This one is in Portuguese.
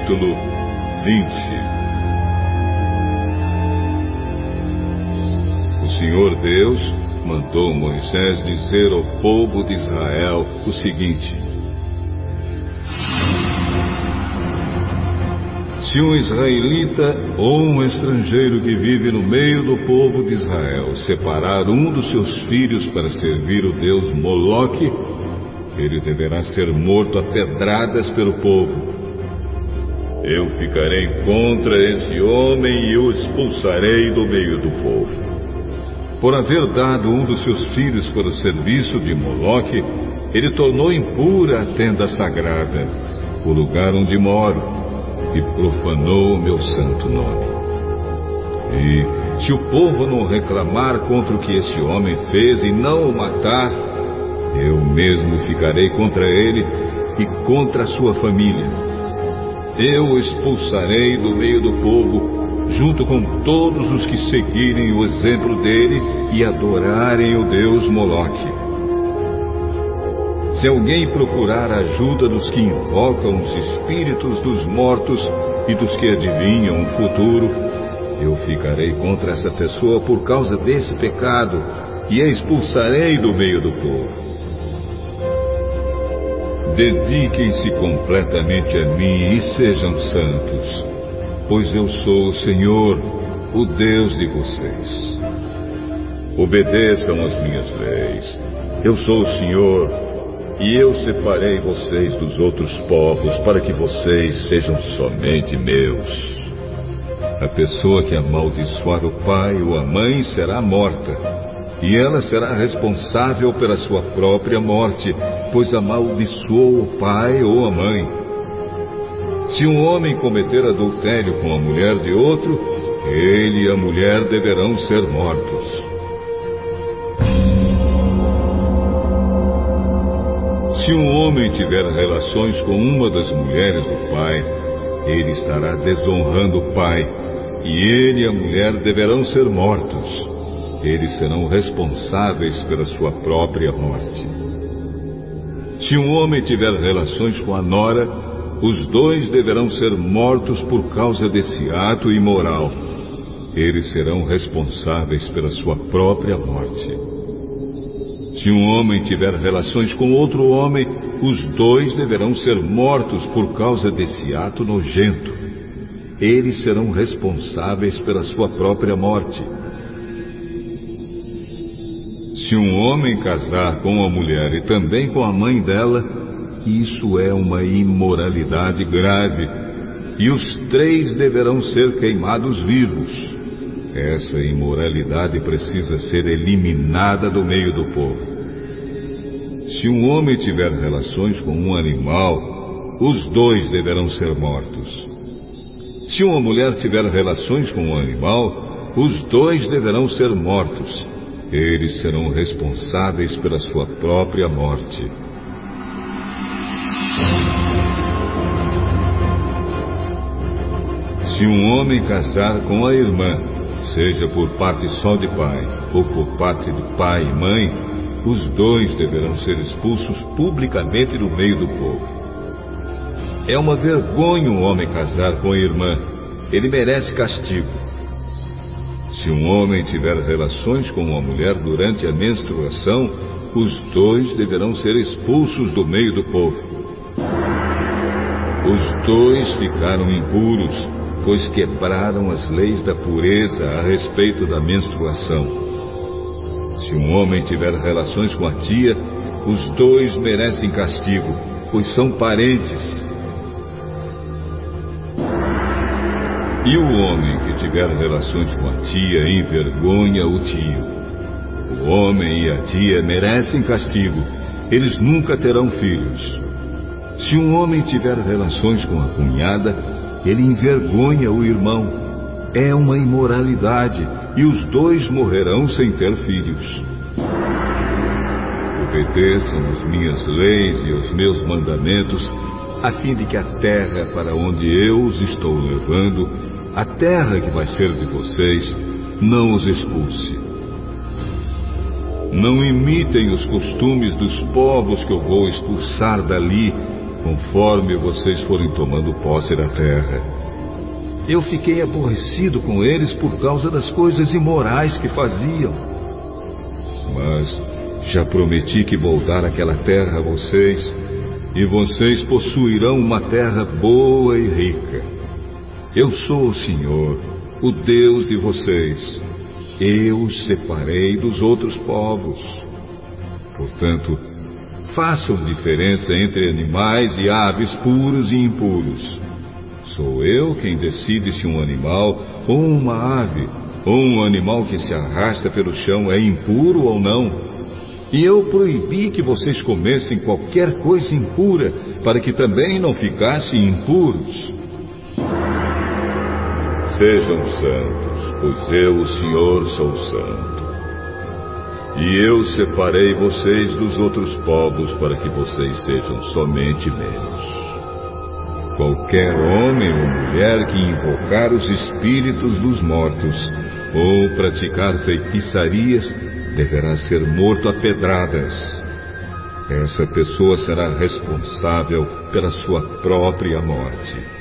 capítulo 20. O Senhor Deus mandou Moisés dizer ao povo de Israel o seguinte: se um israelita ou um estrangeiro que vive no meio do povo de Israel separar um dos seus filhos para servir o deus Moloque, ele deverá ser morto a pedradas pelo povo. Eu ficarei contra esse homem e o expulsarei do meio do povo. Por haver dado um dos seus filhos para o serviço de Moloque, ele tornou impura a tenda sagrada, o lugar onde moro, e profanou o meu santo nome. E se o povo não reclamar contra o que esse homem fez e não o matar, eu mesmo ficarei contra ele e contra a sua família. Eu o expulsarei do meio do povo, junto com todos os que seguirem o exemplo dele e adorarem o deus Moloque. Se alguém procurar a ajuda dos que invocam os espíritos dos mortos e dos que adivinham o futuro, eu ficarei contra essa pessoa por causa desse pecado e a expulsarei do meio do povo. Dediquem-se completamente a mim e sejam santos, pois eu sou o Senhor, o Deus de vocês. Obedeçam as minhas leis. Eu sou o Senhor, e eu separei vocês dos outros povos para que vocês sejam somente meus. A pessoa que amaldiçoar o pai ou a mãe será morta, e ela será responsável pela sua própria morte, pois amaldiçoou o pai ou a mãe. Se um homem cometer adultério com a mulher de outro, ele e a mulher deverão ser mortos. Se um homem tiver relações com uma das mulheres do pai, ele estará desonrando o pai, e ele e a mulher deverão ser mortos. Eles serão responsáveis pela sua própria morte. Se um homem tiver relações com a nora, os dois deverão ser mortos por causa desse ato imoral. Eles serão responsáveis pela sua própria morte. Se um homem tiver relações com outro homem, os dois deverão ser mortos por causa desse ato nojento. Eles serão responsáveis pela sua própria morte. Se um homem casar com uma mulher e também com a mãe dela, isso é uma imoralidade grave, e os três deverão ser queimados vivos. Essa imoralidade precisa ser eliminada do meio do povo. Se um homem tiver relações com um animal, os dois deverão ser mortos. Se uma mulher tiver relações com um animal, os dois deverão ser mortos. Eles serão responsáveis pela sua própria morte. Se um homem casar com a irmã, seja por parte só de pai ou por parte de pai e mãe, os dois deverão ser expulsos publicamente do meio do povo. É uma vergonha um homem casar com a irmã. Ele merece castigo. Se um homem tiver relações com uma mulher durante a menstruação, os dois deverão ser expulsos do meio do povo. Os dois ficaram impuros, pois quebraram as leis da pureza a respeito da menstruação. Se um homem tiver relações com a tia, os dois merecem castigo, pois são parentes. E o homem que tiver relações com a tia envergonha o tio. O homem e a tia merecem castigo. Eles nunca terão filhos. Se um homem tiver relações com a cunhada, ele envergonha o irmão. É uma imoralidade, e os dois morrerão sem ter filhos. Obedeçam as minhas leis e os meus mandamentos, a fim de que a terra para onde eu os estou levando, a terra que vai ser de vocês, não os expulse. Não imitem os costumes dos povos que eu vou expulsar dali, conforme vocês forem tomando posse da terra. Eu fiquei aborrecido com eles por causa das coisas imorais que faziam. Mas já prometi que vou dar aquela terra a vocês, e vocês possuirão uma terra boa e rica. Eu sou o Senhor, o Deus de vocês. Eu os separei dos outros povos. Portanto, façam diferença entre animais e aves puros e impuros. Sou eu quem decide se um animal ou uma ave, ou um animal que se arrasta pelo chão é impuro ou não. E eu proibi que vocês comessem qualquer coisa impura, para que também não ficassem impuros. Sejam santos, pois eu, o Senhor, sou santo. E eu separei vocês dos outros povos para que vocês sejam somente meus. Qualquer homem ou mulher que invocar os espíritos dos mortos ou praticar feitiçarias deverá ser morto a pedradas. Essa pessoa será responsável pela sua própria morte.